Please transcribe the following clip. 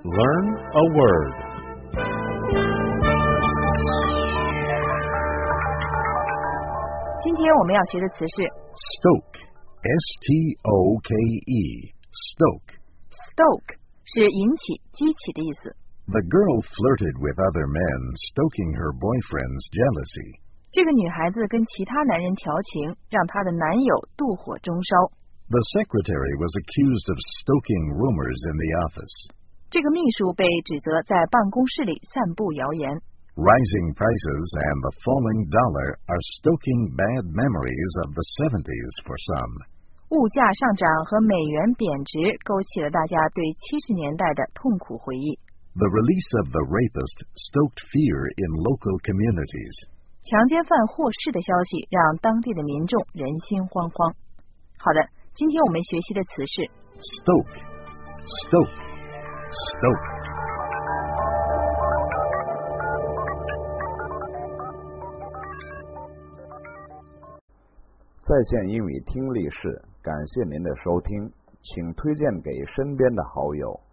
Learn a word. 今天我们要学的词是 Stoke, S-T-O-K-E, stoke. stoke， 是引起、激起的意思。 The girl flirted with other men, stoking her boyfriend's jealousy. 这个女孩子跟其他男人调情，让她的男友妒火中烧。 The secretary was accused of stoking rumors in the office. 这个秘书被指责在办公室里散布谣言。 Rising prices and the falling dollar are stoking bad memories of the 70s for some. 物价上涨和美元贬值勾起了大家对70年代的痛苦回忆。 The release of the rapist stoked fear in local communities. 强奸犯获释的消息让当地的民众人心惶惶。好的，今天我们学习的词是 Stoke, stoke, stoke. 在线英语听力室，感谢您的收听，请推荐给身边的好友。